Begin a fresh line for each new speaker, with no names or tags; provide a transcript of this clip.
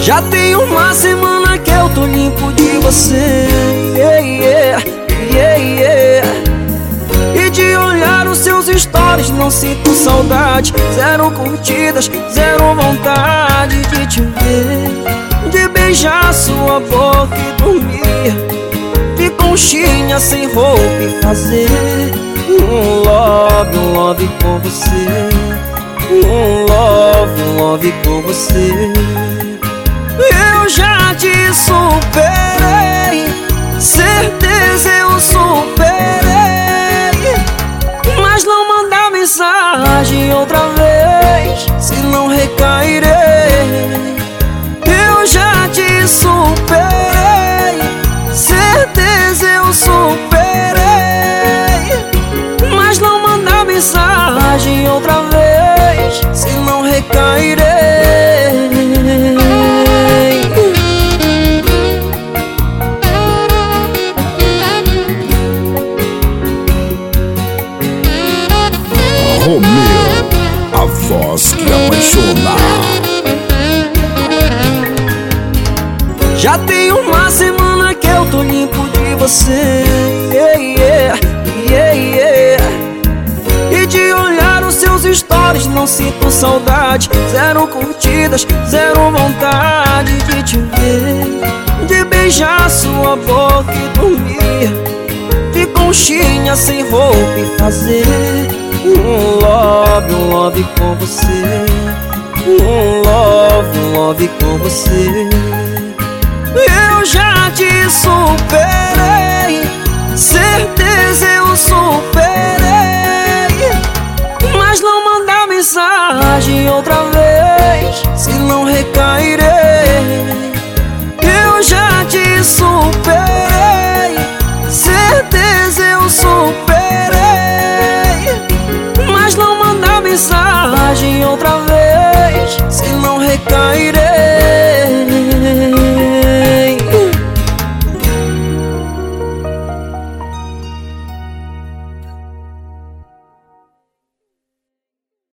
Já tem uma semana que eu tô limpo de você, E de olhar os seus stories não sinto saudade. Zero curtidas, zero vontade de te ver, de beijar sua boca e dormir de conchinha sem roupa e fazer um love com você, um love com você. Eu já te superei, certeza eu superei, mas não mandar mensagem outra vez, se não recairei. Eu já te superei, certeza eu superei, mas não mandar mensagem outra vez, se não recairei.
Romeu, a voz que apaixona.
Já tem uma semana que eu tô limpo de você, E de olhar os seus stories não sinto saudade. Zero curtidas, zero vontade de te ver, de beijar sua boca e dormir de conchinha sem roupa e fazer um love com você, um love com você. Eu já te superei, certeza eu superei,